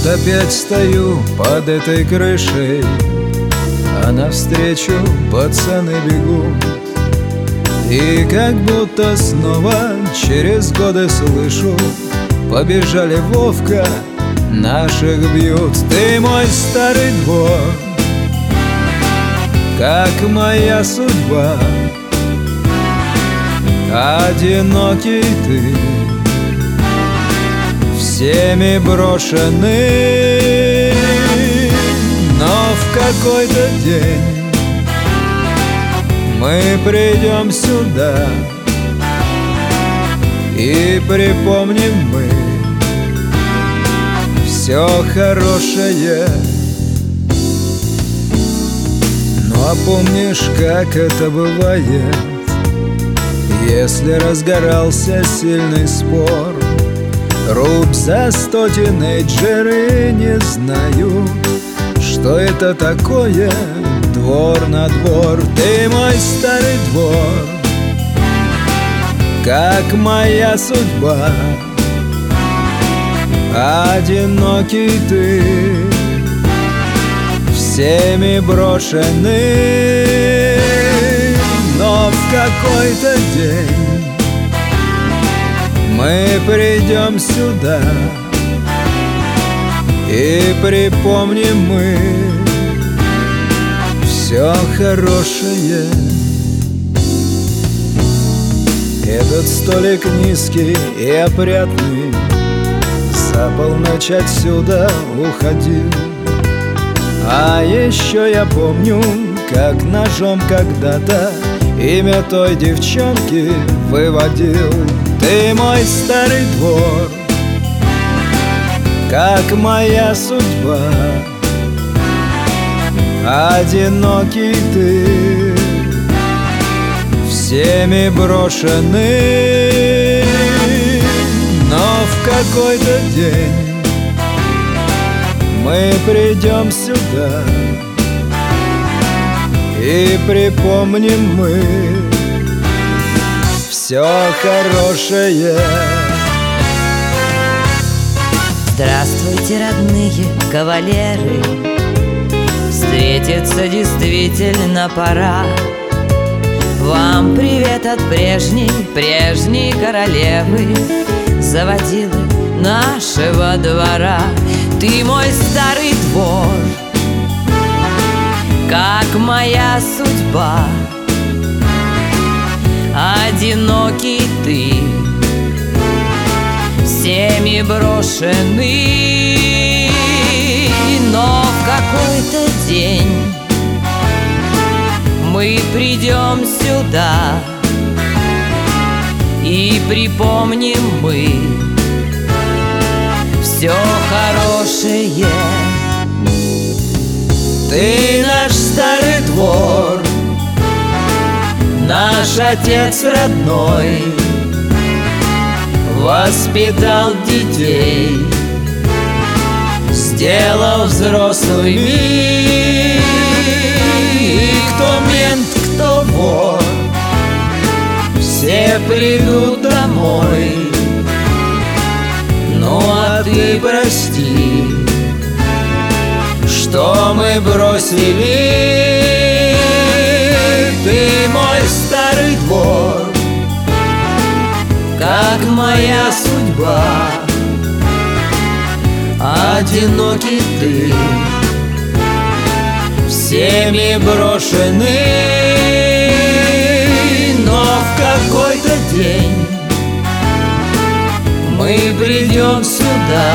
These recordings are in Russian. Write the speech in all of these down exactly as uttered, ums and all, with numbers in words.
Вот опять стою под этой крышей, а навстречу пацаны бегут. И как будто снова через годы слышу: побежали, Вовка, наших бьют. Ты мой старый двор, как моя судьба, одинокий ты, всеми брошенный. Но в какой-то день мы придем сюда, и припомним мы все хорошее. Ну а помнишь, как это бывает, если разгорался сильный спор? Рубь за сто тинейджеры не знают, что это такое двор на двор. Ты мой старый двор, как моя судьба, одинокий ты, всеми брошенный. Но в какой-то день мы придем сюда, и припомним мы все хорошее. Этот столик низкий и опрятный за полночь отсюда уходил. А еще я помню, как ножом когда-то имя той девчонки выводил. Ты мой старый двор, как моя судьба, одинокий ты, всеми брошенный. Но в какой-то день мы придем сюда, и припомним мы все хорошее. Здравствуйте, родные кавалеры, встретиться действительно пора. Вам привет от прежней, прежней королевы, заводилы нашего двора. Ты мой старый двор, как моя судьба, одинокий ты, всеми брошенный. Но в какой-то день мы придем сюда, и припомним мы все хорошее. Ты наш старый двор, наш отец родной, воспитал детей, сделал взрослыми. И кто мент, кто вор, все придут домой. Ну а ты прости, что мы бросили. Ты мой старый двор, как моя судьба, одинокий ты, всеми брошенный. Но в какой-то день мы придем сюда,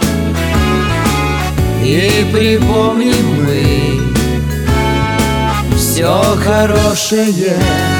и припомним мы все хорошее.